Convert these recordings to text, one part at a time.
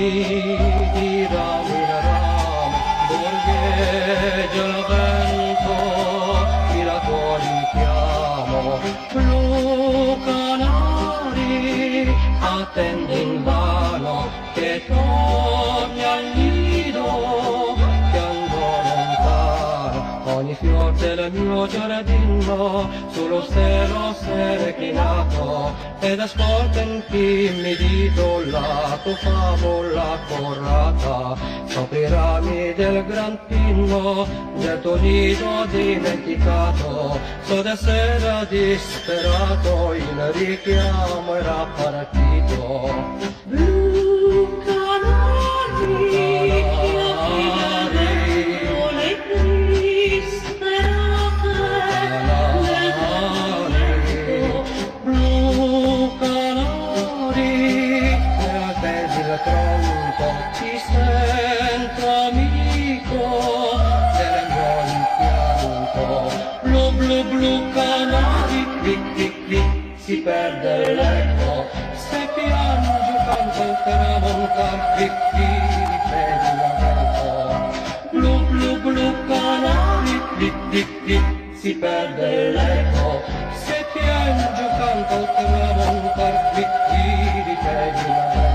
di ramo in ramo, borgheggia il vento, miratori chiamo, blu canari, attende invano che torni al nido, che andò lontano, ogni fior del mio giardino, sullo stelo s'è chinato, ed ascolta in chi mi dito la tua favola corrata, sopra i rami del gran pino, del tuo nido dimenticato, so d'essere disperato, il richiamo era partito. Blu canari, che affidano le disperate nel vento. Blu canari, nella tesi il tronco, ti sento amico, se ne vuoi il pianto. Blu blu blu canari, clic clic clic, si perde l'eco, se piangi canto il tramontar, clic clic, ripeti la vento. Blu blu blu canari, clic clic clic, si perde l'eco, se piangi canto il tramontar, clic clic, ripeti la vento.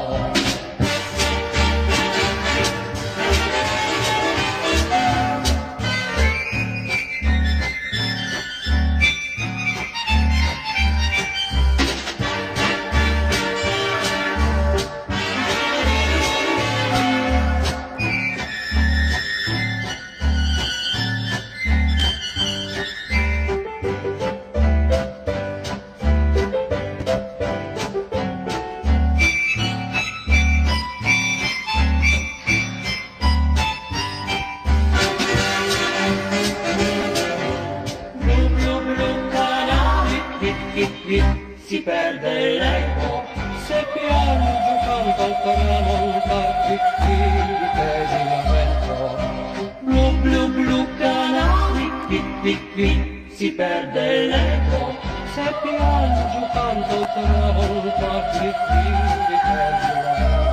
Si perde l'eco, se piangi canto al tramontar, clic clic, ripeti la vento. Blu blu blu canari, clic clic clic, si perde l'eco, se piangi canto al tramontar, clic clic, ripeti la vento.